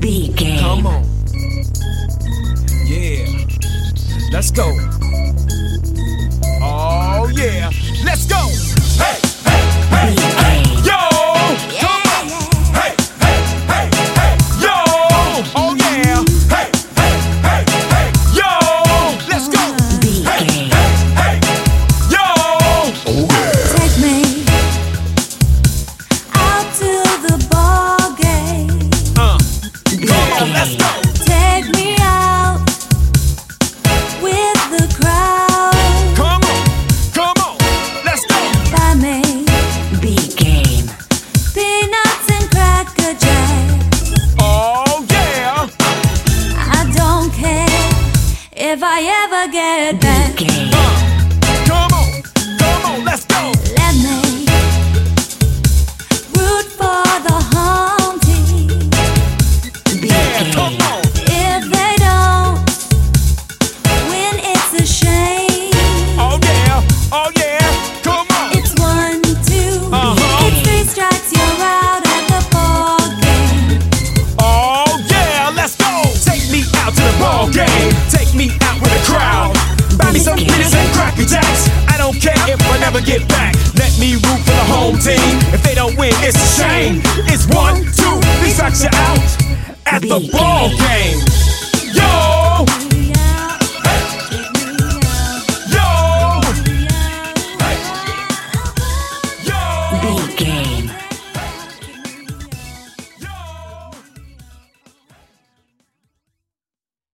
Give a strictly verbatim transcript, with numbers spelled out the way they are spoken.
B-Game. Come on. Yeah. Let's go. Oh, yeah. Let's go. Hey, hey, hey, hey. Yo. Come on. Hey, hey, hey, hey. Yo. Oh, yeah. Hey, hey, hey, hey. Yo. Let's go. Hey, hey, hey. Yo. Oh, yeah. Take me out to the ball game. Uh. Come on, let's go. Take me out with the crowd. Come on, come on, let's go. Buy me B-Game. Peanuts and Cracker Jack. Oh yeah. I don't care if I ever get back. B-Game. Uh, come on, come on, let's go. Let me root for the home team. Yeah, come on. If they don't win, it's a shame. Oh yeah, oh yeah, come on. It's one, two, Uh-huh. it's three strikes, you're out of the ball game. Oh yeah, let's go. Take me out to the ball game. Take me out with a crowd. Buy me some peanuts and Cracker Jacks. I don't care if I never get back. Let me root for the home team. If they don't win, it's a shame. It's one, two, three strikes, you're out at the ball game. Yo.